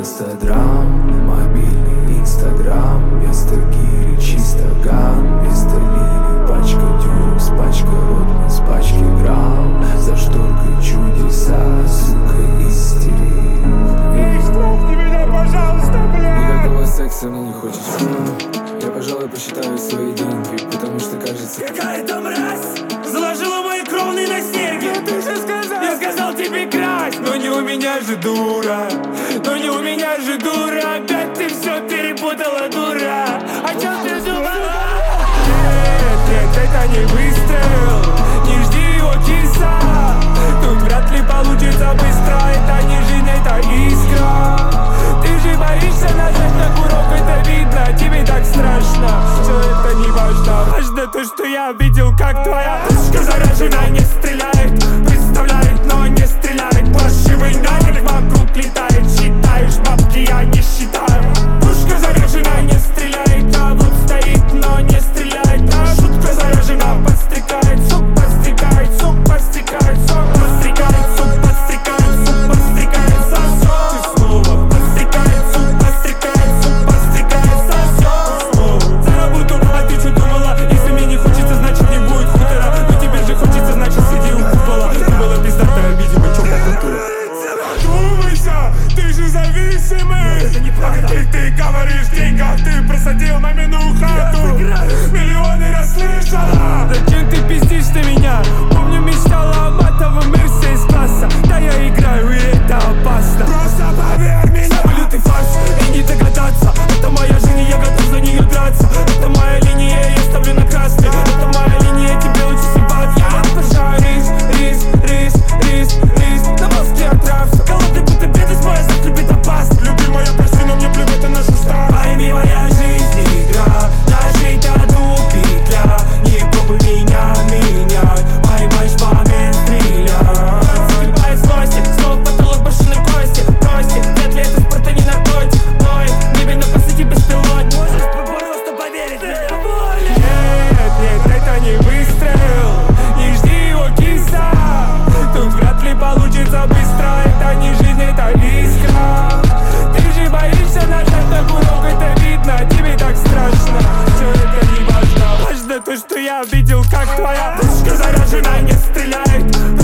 вместо драм, мобильный инстаграм, вместо гири чисто ган, вместо лилий пачка дюрекс, пачка ротманс, пачки грамм, за шторкой чудеса, сука, истерия. Эй, штрафни меня, пожалуйста, блядь! Никакого секса мне не хочется. Я, пожалуй, посчитаю свои деньги, потому что кажется... Какая-то мразь заложила мои кровные на снеге. Ты же сказал! Я сказал тебе красть, но не у меня же дура. Но не у меня же дура. Опять ты все перепутала, дура. О чем ты думала? Нет, нет, это не выстрел. Не жди его киса. Тут вряд ли получится быстро. Это не жизнь, это искра. Ты же боишься нажать на курок, это видно. Тебе так страшно. Все это не важно. Важно то, что я видел, как твоя пушка заряжена, не стреляет. Представляет, но не стреляет. Паршивый нафиг вокруг летает. Считаешь бабки, я не считаю. Пушка заряжена, не стреляет. А вот стоит, но не стреляет. А шутка заряжена, подстрекает. Сук подстрекает, сук подстрекает. Сук подстрекает, сук подстрекает. Сук подстрекает, сосок. Ты снова подстрекает, сук подстрекает. Сук подстрекает, сосок. За работу, а ты что думала? Если мне не хочется, значит не будет хутора. Но тебе же хочется, значит сиди у купола. Ты была пиздатая, видимо, чё по культуре. Думайся, ты же зависимый. Это неправда. Ты говоришь деньгах, ты просадил мамину хату. Миллионы расслышала. Зачем ты пиздишь на меня? Помню, мечтала о матовом Мерсе из класса. Да я играю, и это опасно. Просто поверь меня. Самолет и фарс, и не догадаться. Это моя жизнь, и я готов за нее драться. Это моя линия, я ставлю на красный. Это моя линия, тебе лучше съебать. Я обожаю рис. На мозге отрався. Голодный будто бедность, моя завтра любит опасно. Любимая, прости, но мне плевать на нашу страну. Пойми, моя жизнь игра. Нажить одну петля. Не пробуй меня менять. Поймаешь момент, стреляй. Загибает злости, снова потолок башенной кости. Прости, вряд ли это спорт, а не наркотик. Ной, небе на посыте беспилотник. Можешь просто поверить мне. Нет, это не выстрел. Не жди его киса. Тут вряд ли получится быстро. Это не жизнь, это искра. Ты же боишься нажать на курок, это видно. Тебе так страшно. Все это не важно. Важно то, что я видел, как твоя пушка заряжена, не стреляет.